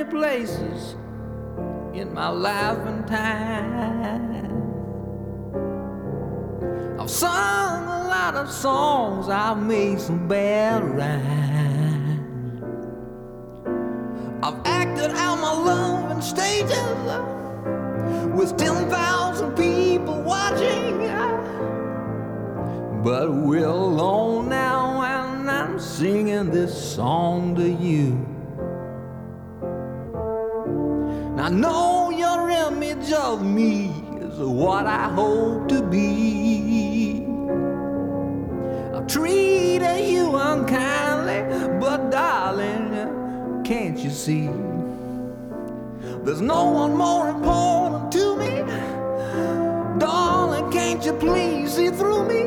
places in my life and time. I've sung a lot of songs, I've made some bad rhymes. I've acted out my love in stages with 10,000 people watching. But we're alone now and I'm singing this song to you. I know your image of me is what I hope to be. I've treated you unkindly, but darling, can't you see? There's no one more important to me. Darling, can't you please see through me?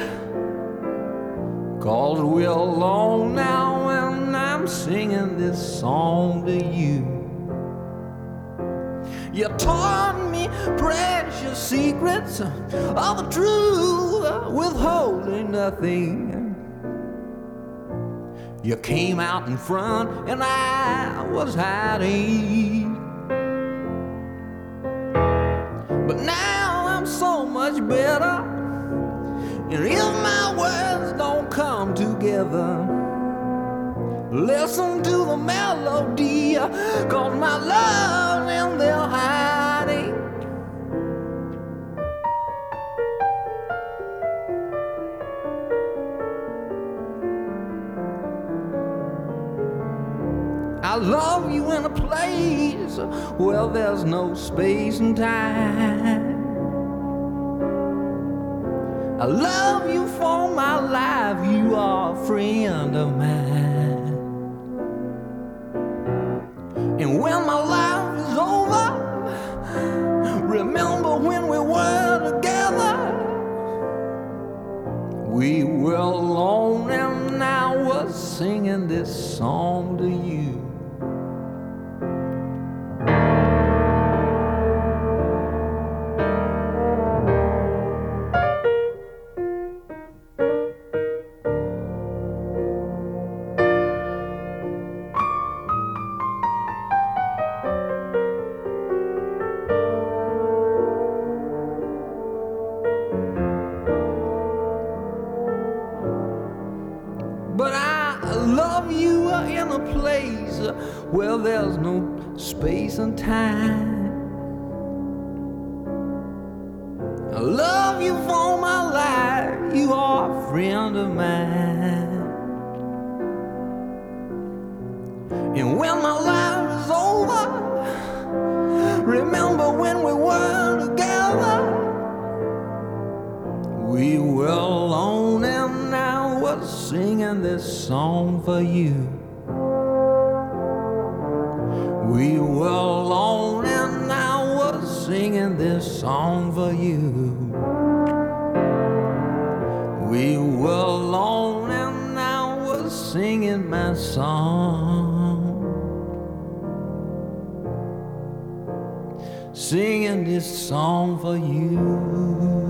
'Cause we're alone now and I'm singing this song to you. You taught me precious secrets of the truth, withholding nothing. You came out in front and I was hiding. But now I'm so much better, and if my words don't come together, listen to the melody, 'cause my love's in there hiding. I love you in a place where there's no space and time. I love you for my life, you are a friend of mine. And when my life is over, remember when we were together. We were alone and I was singing this song to you. But I love you in a place where there's no space and time. I love you for my life, you are a friend of mine. And when my life is over, remember when we were together. We were alone and I was singing this song for you. We were alone and I was singing this song for you. We were alone and I was singing my song. Singing this song for you.